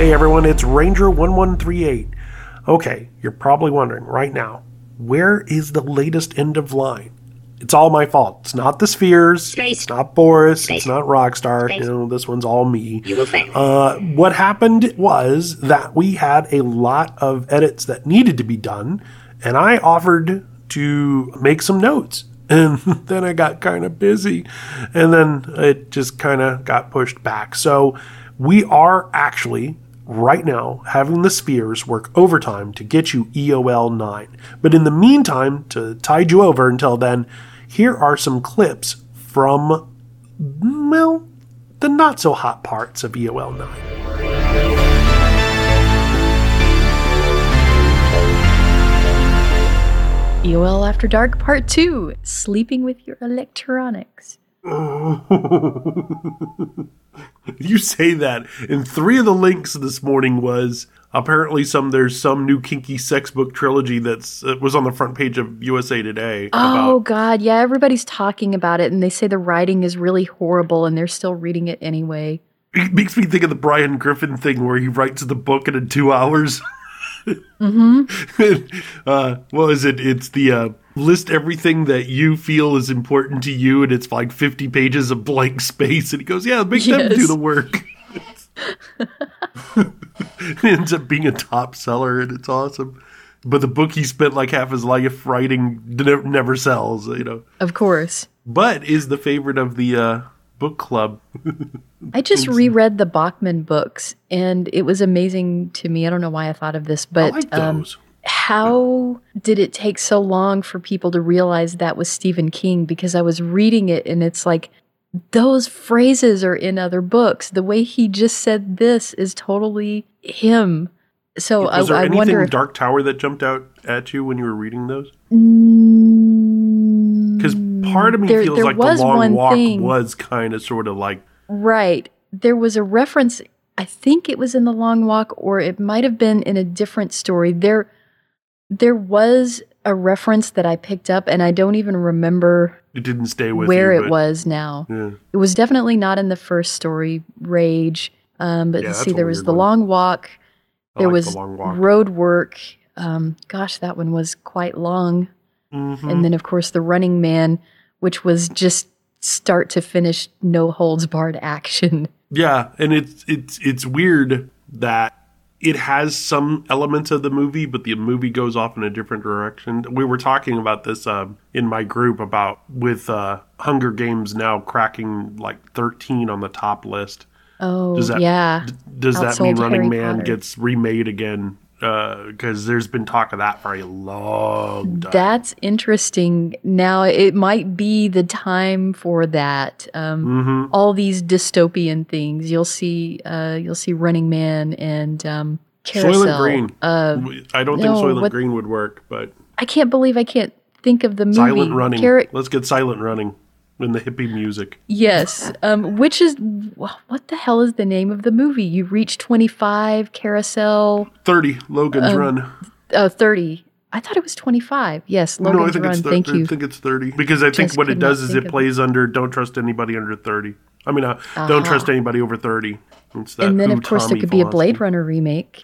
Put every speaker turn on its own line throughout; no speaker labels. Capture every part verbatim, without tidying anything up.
Hey everyone, it's Ranger one one three eight. Okay, you're probably wondering right now, where is the latest end of line? It's all my fault. It's not the Spheres.
Space.
It's not Boris.
Space.
It's not Rockstar.
Space.
You know, this one's all me.
You will fail.
Uh, what happened was that we had a lot of edits that needed to be done, and I offered to make some notes. And then I got kind of busy, and then it just kind of got pushed back. So we are actually right now having the Spheres work overtime to get you E O L nine. But in the meantime, to tide you over until then, here are some clips from, well, the not so hot parts of E O L nine.
E O L After Dark Part two, Sleeping with Your Electronics.
You say that, and three of the links this morning was apparently some there's some new kinky sex book trilogy that's uh, was on the front page of U S A Today.
Oh
about,
God, yeah, everybody's talking about it, and they say the writing is really horrible, and they're still reading it anyway.
It makes me think of the Brian Griffin thing where he writes the book in two hours.
Mm-hmm.
uh, what is it? It's the uh, list everything that you feel is important to you, and it's like fifty pages of blank space. And he goes, "Yeah, make
Yes.
them do the work." It ends up being a top seller, and it's awesome. But the book he spent like half his life writing never, never sells, you know.
Of course.
But is the favorite of the uh, book club.
I just reread the Bachman books, and it was amazing to me. I don't know why I thought of this, but
I like
um,
those.
how did it take so long for people to realize that was Stephen King? Because I was reading it, and it's like, those phrases are in other books. The way he just said this is totally him. So
Was
I,
there
I
anything
wonder
in
if...
Dark Tower that jumped out at you when you were reading those? Because part of me
There-
feels
there
like the
was
long
one
walk
thing-
was kind of sort of like,
Right. There was a reference, I think it was in The Long Walk, or it might have been in a different story. There there was a reference that I picked up, and I don't even remember
it didn't stay with
where
you.
it
but-
was now.
Yeah.
It was definitely not in the first story, Rage. Um, but
Yeah,
let's
that's
see,
a
there was
weird
The
one.
Long Walk.
I
There
like
was
The Long Walk.
Road Work. Um, gosh, that one was quite long.
Mhm.
And then, of course, The Running Man, which was just start to finish, no holds barred action.
Yeah, and it's it's it's weird that it has some elements of the movie, but the movie goes off in a different direction. We were talking about this um, in my group about with uh, Hunger Games now cracking like thirteen on the top list.
Oh,
Does that,
yeah.
d- does that mean
Outsold
Running
Harry
Man
Potter.
gets remade again? Because there's been talk of that for a long time.
That's interesting. Now, it might be the time for that. Um,
Mhm.
All these dystopian things. You'll see uh, You'll see Running Man and um, Carousel.
Soylent Green.
Uh,
I don't think
no,
Soylent
what-
Green would work, but
I can't believe I can't think of the movie.
Silent Running.
Car-
Let's get Silent Running in the hippie music.
yes. Um, which is, what the hell is the name of the movie? You reach twenty-five, Carousel,
thirty, Logan's
Um,
Run.
uh, thirty. I thought it was twenty-five. Yes,
No, I
Logan's
think
Run.
it's thir-
Thank
I
you.
think it's thirty. Because I think
Just
what it
could
does
not
is
think
it
of
plays under Don't Trust Anybody Under thirty. I mean, uh, Don't
Ah.
Trust Anybody Over thirty. It's that
And then,
Who
of course, there
Tommy
could be a
philosophy.
Blade Runner remake.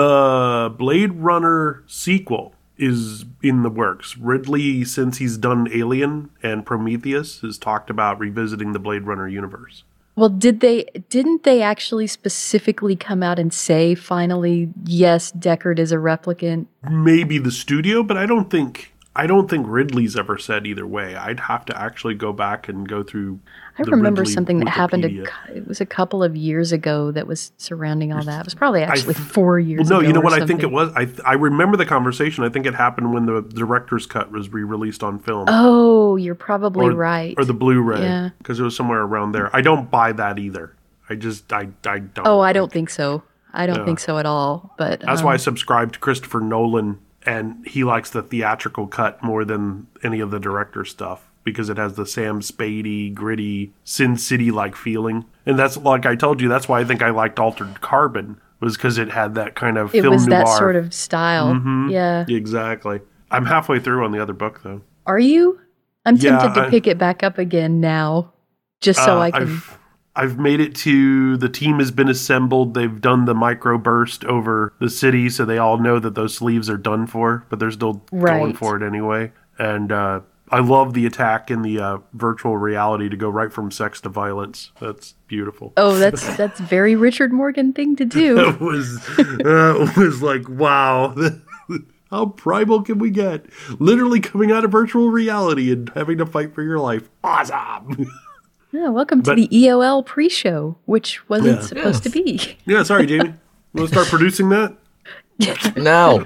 The Blade Runner sequel is in the works. Ridley, since he's done Alien and Prometheus, has talked about revisiting the Blade Runner universe.
Well, did they? Didn't they actually specifically come out and say finally, yes, Deckard is a replicant?
Maybe the studio, but I don't think I don't think Ridley's ever said either way. I'd have to actually go back and go through.
I
the
remember
Ridley
something that happened. A,
Wikipedia.
cou- it was a couple of years ago that was surrounding all that. It was probably actually
th-
four years.
Well, no,
ago
you know
or
what I think it
something.
was? I I remember the conversation. I think it happened when the director's cut was re-released on film.
Oh, you're probably
or,
right.
Or the Blu-ray.
Yeah.
Because it was somewhere around there. I don't buy that either. I just, I, I don't.
Oh, I don't think so. I don't
No.
think so at all. But
That's
um,
why I subscribe to Christopher Nolan, and he likes the theatrical cut more than any of the director stuff because it has the Sam Spady, gritty, Sin City-like feeling. And that's, like I told you, that's why I think I liked Altered Carbon, was because it had that kind of
it
film
was
noir.
that sort of style.
Mhm.
Yeah.
Exactly. I'm halfway through on the other book, though.
Are you? I'm
Yeah,
tempted to
I-
pick it back up again now, just so
Uh,
I can.
I've, I've made it to the team has been assembled. They've done the micro burst over the city, so they all know that those sleeves are done for, but they're still
Right.
going for it anyway. And uh, I love the attack in the uh, virtual reality to go right from sex to violence. That's beautiful.
Oh, that's that's very Richard Morgan thing to do.
It was, uh, it was like, wow. How primal can we get? Literally coming out of virtual reality and having to fight for your life. Awesome.
Yeah, welcome to
But-
the E O L pre-show, which wasn't
Yeah.
supposed to be.
Yeah, sorry, Jamie. You want to start producing that?
No.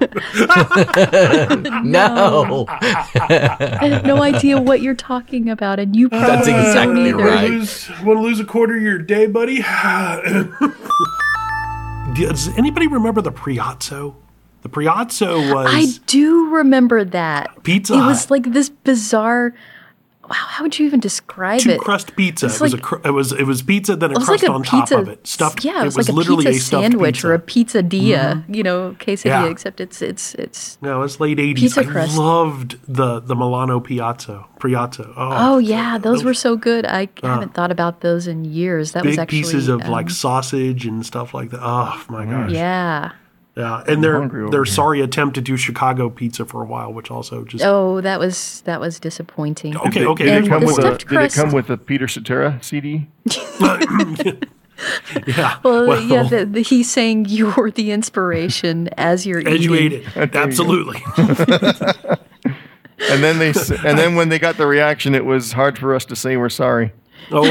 No.
I have no idea what you're talking about, and you probably
That's exactly
don't either.
right.
Lose, want to lose a quarter of your day, buddy? Does anybody remember the Priazzo? The Priazzo was
I do remember that.
Pizza
It
Hut.
was like this bizarre. Wow, how would you even describe
two
it?
crust pizza.
It's
It was
like-
a cr- it was it was pizza then a
It was
crust
like a
on
pizza,
top of it. Stuffed.
Yeah, it was, like
literally
a pizza
stuffed
sandwich
pizza.
or a pizzadilla, you know, quesadilla.
Yeah.
Except it's it's it's.
No, it's late eighties.
Pizza
I
crust.
loved the the Milano Piazza. Priazzo. Oh,
Oh yeah, those were so good. I haven't thought about those in years. That was
big
actually
pieces of
um,
like sausage and stuff like that. Oh my gosh.
yeah.
Yeah, and their
hungry over
their
here.
sorry attempt to do Chicago pizza for a while, which also just
Oh, that was that was disappointing.
okay, okay.
Did
And
it come
the
with a
stuffed
Did it come
crust-
with a Peter Cetera C D?
yeah.
Well, yeah, the, the, he's saying you're the inspiration as you're
as you ate
eating.
it,
There you go.
absolutely.
And then they s- and then when they got the reaction, it was hard for us to say we're sorry.
Oh,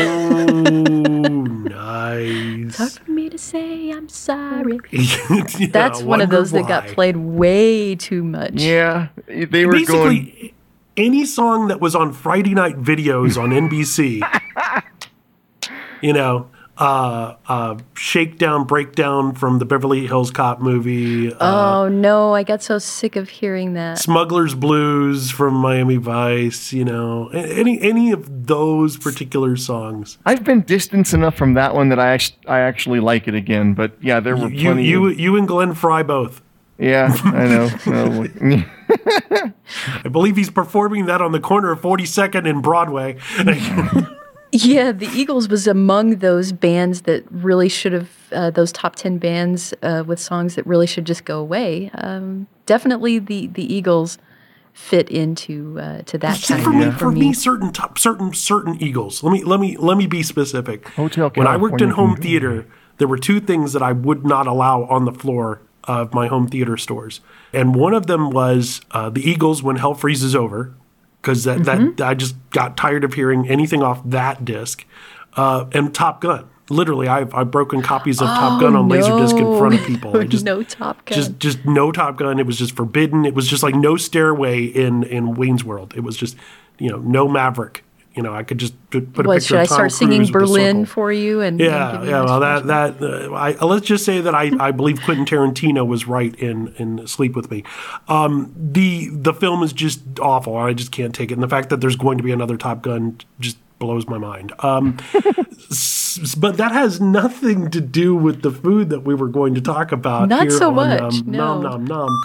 nice.
Tough for me to say I'm sorry.
Yeah,
That's one of
wonder
those that got
why.
played way too much.
Yeah, they were
Basically,
going.
any song that was on Friday night videos on N B C, you know, uh, uh, Shakedown, Breakdown from the Beverly Hills Cop movie, uh,
Oh no, I got so sick of hearing that.
Smuggler's Blues from Miami Vice, you know, a- any any of those particular songs.
I've been distanced enough from that one that I act- I actually like it again. But yeah, there were
You
plenty.
you
of,
you and Glenn Fry both.
yeah, I know. No,
I believe he's performing that on the corner of forty-second and Broadway.
Yeah, the Eagles was among those bands that really should have, uh, those top ten bands uh, with songs that really should just go away. Um, definitely the, the Eagles fit into uh, to that
See,
kind
for
of
me, for me, certain top, certain certain Eagles. Let me let me let me be specific.
Hotel
When I worked in
California
home
can-
theater, there were two things that I would not allow on the floor of my home theater stores, and one of them was uh, the Eagles when Hell Freezes Over, because that,
Mm-hmm.
that I just got tired of hearing anything off that disc, uh, and Top Gun. Literally, I've I've broken copies of Top Gun on Laserdisc in front of people. I just,
no Top Gun.
just just no Top Gun. It was just forbidden. It was just like no Stairway in in Wayne's World. It was just, you know, no Maverick. You know, I could just p- put a
what,
picture
should I
of Tom
start singing
Cruise with a
Berlin
circle.
for you? And, and
Yeah,
give you
yeah.
this
Well, that
version?
that uh, I, let's just say that I, I believe Quentin Tarantino was right in in Sleep with Me. Um, the the film is just awful. I just can't take it, and the fact that there's going to be another Top Gun just blows my mind. Um, s- but that has nothing to do with the food that we were going to talk about.
Not
here
so
on,
much,
Um,
no.
Nom nom nom.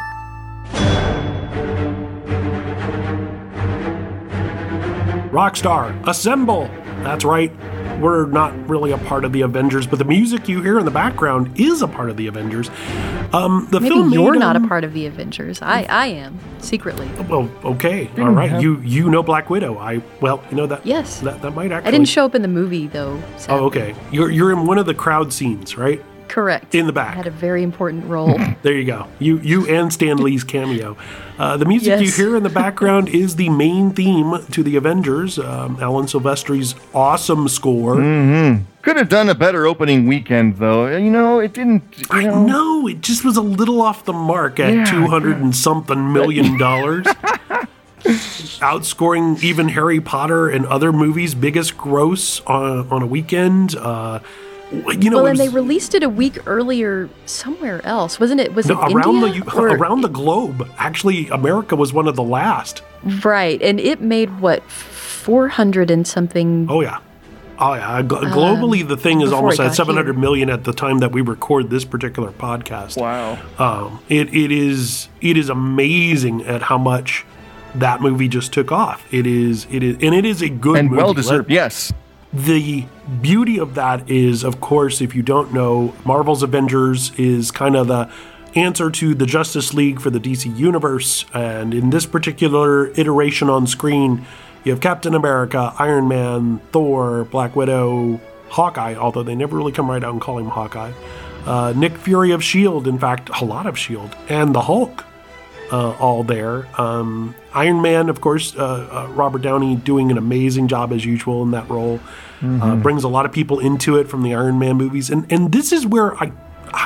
Rockstar, assemble! That's right. We're not really a part of the Avengers, but the music you hear in the background is a part of the Avengers. Um, the
Maybe
film
you're
made,
not a
um,
part of the Avengers. I, I am, secretly.
Well, okay, all right. You you know Black Widow. I well, you know that.
Yes.
That that might actually.
I didn't show up in the movie, though. sadly.
Oh, okay. You're you're in one of the crowd scenes, right?
Correct.
In the back.
I had a very important role.
There you go. You you and Stan Lee's cameo. Uh, the music
Yes.
you hear in the background is the main theme to the Avengers. Um, Alan Silvestri's awesome score.
Could have done a better opening weekend, though. You know, it didn't. You
I
know,
know it just was a little off the mark at
Yeah,
two hundred and something million dollars, outscoring even Harry Potter and other movies' biggest gross on on a weekend. Uh, you know,
Well,
it
and they
was-
released it a week earlier somewhere else, wasn't it? Was
no,
it
around
India?
the
or-
around the globe. Actually, America was one of the last.
right, and it made what four hundred and something.
Oh yeah. Oh yeah. Gl- globally, the thing is
before
almost
it
at
got
seven hundred
here.
million at the time that we record this particular podcast.
wow.
Um, it it is it is amazing at how much that movie just took off. It is it is and it is a good
And
movie.
well deserved.
Let-
Yes.
the beauty of that is, of course, if you don't know, Marvel's Avengers is kind of the answer to the Justice League for the D C Universe. And in this particular iteration on screen, you have Captain America, Iron Man, Thor, Black Widow, Hawkeye, although they never really come right out and call him Hawkeye, uh, Nick Fury of S H I E L D, in fact, a lot of S H I E L D, and the Hulk, uh, all there. Um, Iron Man, of course, uh, uh, Robert Downey doing an amazing job as usual in that role. Mm-hmm. Uh, brings a lot of people into it from the Iron Man movies. And, and this is where I...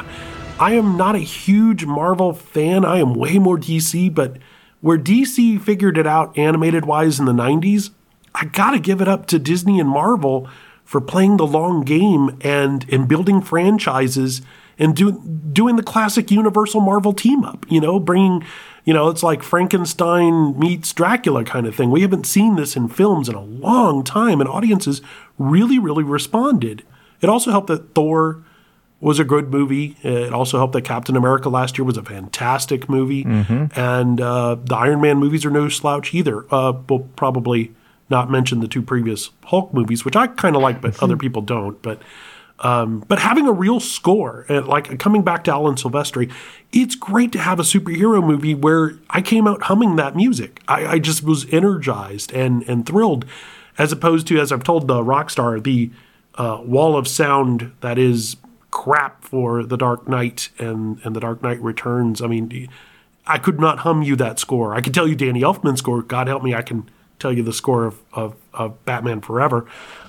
I am not a huge Marvel fan. I am way more D C, but where D C figured it out animated-wise in the nineties, I gotta give it up to Disney and Marvel for playing the long game and, and building franchises and do, doing the classic Universal Marvel team-up, you know, bringing, you know, it's like Frankenstein meets Dracula kind of thing. We haven't seen this in films in a long time, and audiences really, really responded. It also helped that Thor was a good movie. It also helped that Captain America last year was a fantastic movie. Mm-hmm. And uh, the Iron Man movies are no slouch either. Uh, we'll probably not mention the two previous Hulk movies, which I kind of like, but other people don't. But um, but having a real score, and like coming back to Alan Silvestri, it's great to have a superhero movie where I came out humming that music. I, I just was energized and, and thrilled, as opposed to, as I've told the Rockstar, the uh, wall of sound that is crap for The Dark Knight and, and The Dark Knight Returns. I mean, I could not hum you that score. I could tell you Danny Elfman's score. God help me, I can tell you the score of, of, of Batman Forever.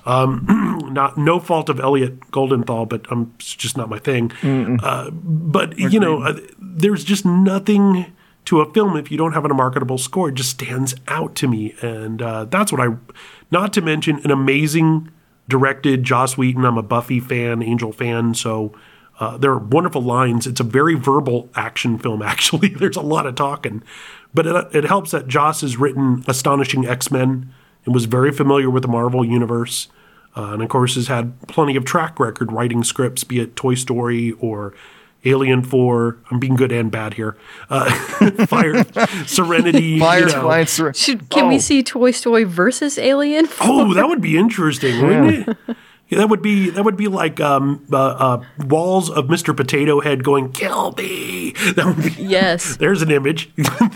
Um, not no fault of Elliot Goldenthal, but um, it's just not my thing. Uh, but, Agreed. you know, uh, there's just nothing to a film if you don't have a marketable score. It just stands out to me. And uh, that's what I... Not to mention an amazing... directed Joss Whedon. I'm a Buffy fan, Angel fan, so uh, there are wonderful lines. It's a very verbal action film, actually. There's a lot of talking. But it, it helps that Joss has written Astonishing X-Men and was very familiar with the Marvel Universe. Uh, and, of course, has had plenty of track record writing scripts, be it Toy Story or Alien four. I'm being good and bad here. Uh, Fire, Serenity.
Firefly.
You know.
Ser-
Should, can
oh.
we see Toy Story versus Alien four?
Oh, that would be interesting, wouldn't it? Yeah, that would be that would be like um, uh, uh, walls of Mister Potato Head going, "Kill me." That would be,
yes.
There's an image.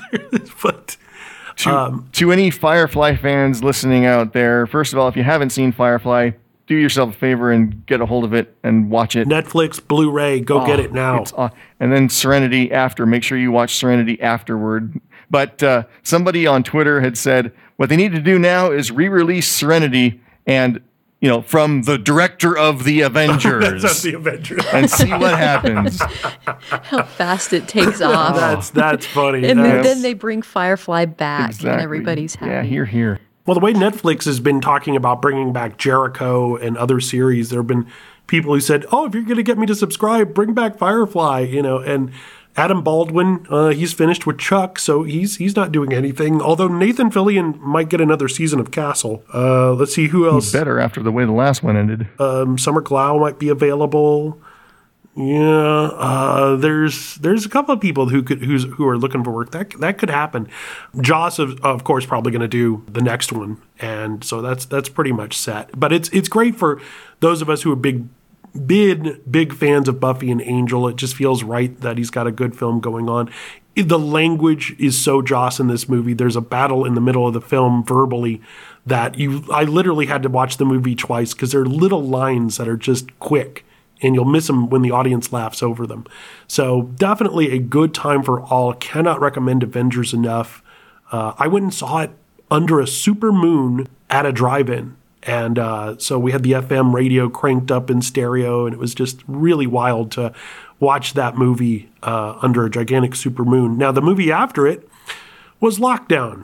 But
to,
um,
to any Firefly fans listening out there, first of all, if you haven't seen Firefly, do yourself a favor and get a hold of it and watch it.
Netflix, Blu-ray, go
oh,
get it now.
It's, uh, and then Serenity after. Make sure you watch Serenity afterward. But uh, somebody on Twitter had said what they need to do now is re-release Serenity and, you know, from the director of the Avengers.
That's the Avengers.
And see what happens.
How fast it takes off.
that's that's funny.
And
That's-
then they bring Firefly back
Exactly.
and everybody's happy.
Yeah, here, here.
Well, the way Netflix has been talking about bringing back Jericho and other series, there have been people who said, "Oh, if you're going to get me to subscribe, bring back Firefly," you know. And Adam Baldwin, uh, he's finished with Chuck, so he's he's not doing anything. Although Nathan Fillion might get another season of Castle. Uh, let's see who else.
Better after the way the last one ended.
Um, Summer Glau might be available. Yeah, uh, there's there's a couple of people who could who's who are looking for work. That that could happen. Joss, of, of course, probably going to do the next one, and so that's that's pretty much set. But it's it's great for those of us who are big, big big fans of Buffy and Angel. It just feels right that he's got a good film going on. The language is so Joss in this movie. There's a battle in the middle of the film verbally that you I literally had to watch the movie twice because there are little lines that are just quick. And you'll miss them when the audience laughs over them. So definitely a good time for all. Cannot recommend Avengers enough. Uh, I went and saw it under a super moon at a drive-in. And uh, so we had the F M radio cranked up in stereo, and it was just really wild to watch that movie uh, under a gigantic super moon. Now, the movie after it was Lockdown.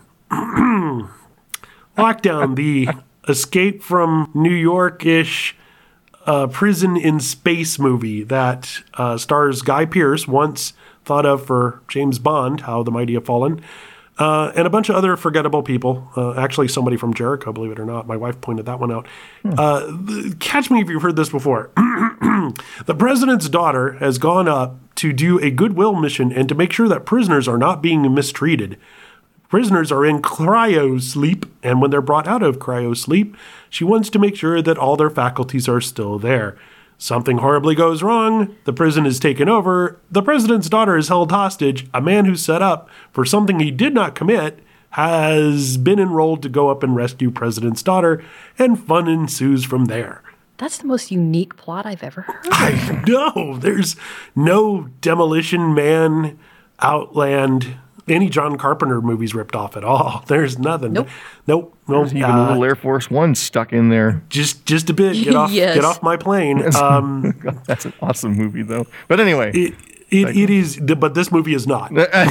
Lockdown, the escape from New York-ish Uh, prison in space movie that uh, stars Guy Pearce, once thought of for James Bond, How the Mighty Have Fallen, uh, and a bunch of other forgettable people. Uh, actually, somebody from Jericho, believe it or not. My wife pointed that one out. Hmm. Uh, the, catch me if you've heard this before. The president's daughter has gone up to do a goodwill mission and to make sure that prisoners are not being mistreated. Prisoners are in cryo sleep, and when they're brought out of cryo sleep, she wants to make sure that all their faculties are still there. Something horribly goes wrong. The prison is taken over. The president's daughter is held hostage. A man who's set up for something he did not commit has been enrolled to go up and rescue president's daughter, and fun ensues from there.
That's the most unique plot I've ever heard.
I know. There's no Demolition Man, Outland, any John Carpenter movies ripped off at all. There's nothing.
Nope.
Nope. Nope.
There's even
Uh,
a little Air Force One stuck in there.
just just a bit. Get off
Yes.
get off my plane. Um,
That's an awesome movie, though. But anyway.
it, it, it is, but this movie is not.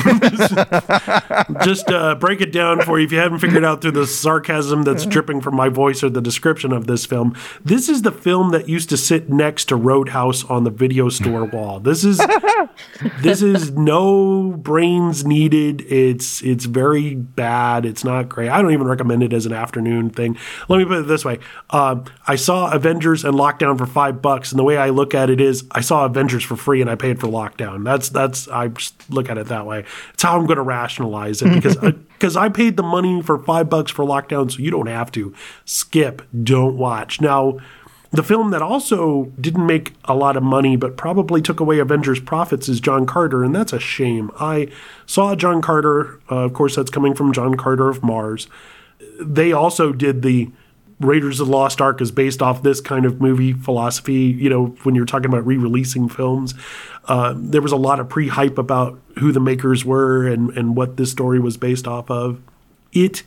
Just uh, break it down for you if you haven't figured out through the sarcasm that's dripping from my voice or the description of this film. This is the film that used to sit next to Roadhouse on the video store wall. This is this is no brains needed. It's it's very bad. It's not great. I don't even recommend it as an afternoon thing. Let me put it this way: uh, I saw Avengers and Lockdown for five bucks, and the way I look at it is, I saw Avengers for free and I paid for Lockdown. That's that's I just look at it that way. It's how I'm going to rationalize it because because I paid the money for five bucks for Lockdown, so you don't have to skip, don't watch. Now, the film that also didn't make a lot of money but probably took away Avengers profits is John Carter, and that's a shame. I saw John Carter. Uh, of course, that's coming from John Carter of Mars. They also did the Raiders of the Lost Ark is based off this kind of movie philosophy. You know, when you're talking about re-releasing films, uh, there was a lot of pre-hype about who the makers were and, and what this story was based off of. It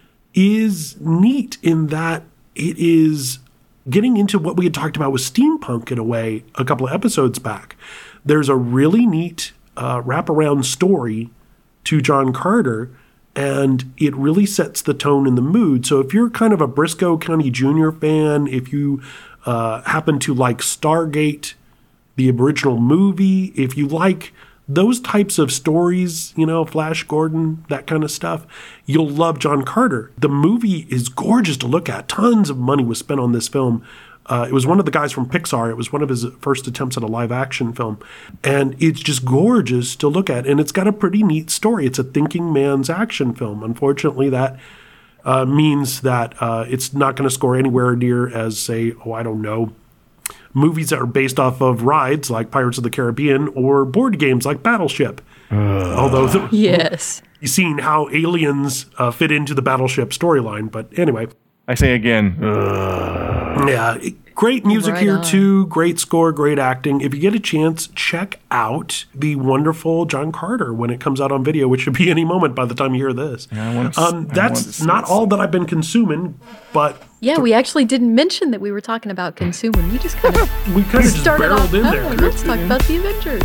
is neat in that it is getting into what we had talked about with steampunk in a way a couple of episodes back. There's a really neat uh, wraparound story to John Carter, and it really sets the tone and the mood. So if you're kind of a Briscoe County Junior fan, if you uh, happen to like Stargate, the original movie, if you like those types of stories, you know, Flash Gordon, that kind of stuff, you'll love John Carter. The movie is gorgeous to look at. Tons of money was spent on this film. Uh, it was one of the guys from Pixar. It was one of his first attempts at a live action film. And it's just gorgeous to look at. And it's got a pretty neat story. It's a thinking man's action film. Unfortunately, that uh, means that uh, it's not going to score anywhere near as, say, oh, I don't know, movies that are based off of rides like Pirates of the Caribbean or board games like Battleship. Uh, Although the,
Yes.
you've seen how aliens uh, fit into the Battleship storyline. But anyway.
I say again. Uh,
Yeah, great music
Right
here
on.
too. Great score, great acting. If you get a chance, check out the wonderful John Carter when it comes out on video, which should be any moment by the time you hear this.
I wanna s- I
Um,
wanna
that's
see
not
this.
all that I've been consuming, but
Yeah, we actually didn't mention that we were talking about consuming. We just kind of
we kind of just
started
barreled
off.
in
Oh,
there.
let's talk about the Avengers.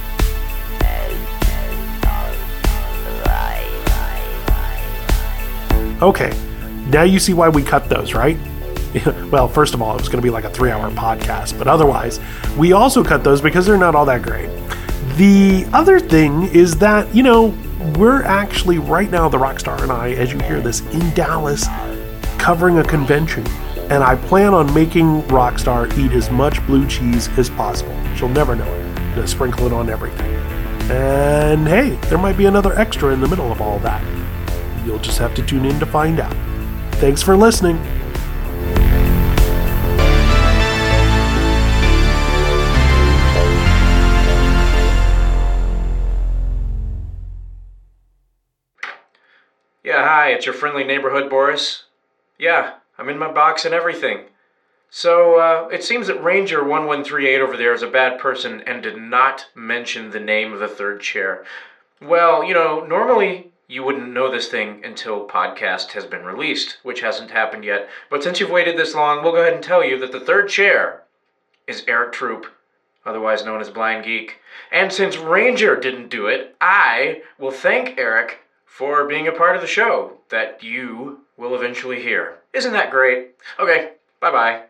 Okay, now you see why we cut those, right? Well, first of all, it was going to be like a three-hour podcast, but otherwise, we also cut those because they're not all that great. The other thing is that, you know, we're actually right now, the Rockstar and I, as you hear this, in Dallas, covering a convention, and I plan on making Rockstar eat as much blue cheese as possible. She'll never know it. I'm gonna sprinkle it on everything. And hey, there might be another extra in the middle of all that. You'll just have to tune in to find out. Thanks for listening.
Yeah, hi, it's your friendly neighborhood Boris. Yeah, I'm in my box and everything. So, uh, it seems that Ranger one one three eight over there is a bad person and did not mention the name of the third chair. Well, you know, normally you wouldn't know this thing until podcast has been released, which hasn't happened yet. But since you've waited this long, we'll go ahead and tell you that the third chair is Eric Troop, otherwise known as Blind Geek. And since Ranger didn't do it, I will thank Eric for being a part of the show that you will eventually hear. Isn't that great? Okay, bye-bye.